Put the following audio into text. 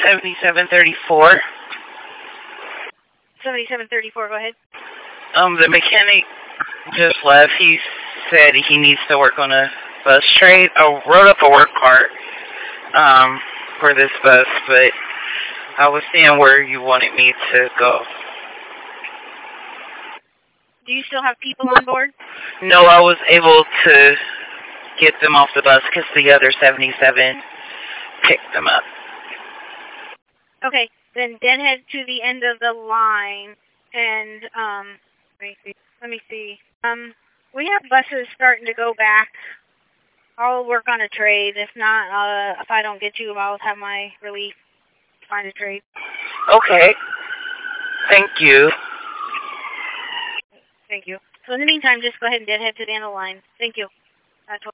7734. 7734, go ahead. The mechanic just left. He said he needs to work on a bus trade. I wrote up a work cart for this bus, but I was seeing where you wanted me to go. Do you still have people on board? No, I was able to get them off the bus because the other 77 picked them up. Okay, then head to the end of the line, and let me see. We have buses starting to go back. I'll work on a trade. If not, if I don't get you, I'll have my relief find a trade. Okay. Thank you. Thank you. So in the meantime, just go ahead and head to the end of the line. Thank you. That's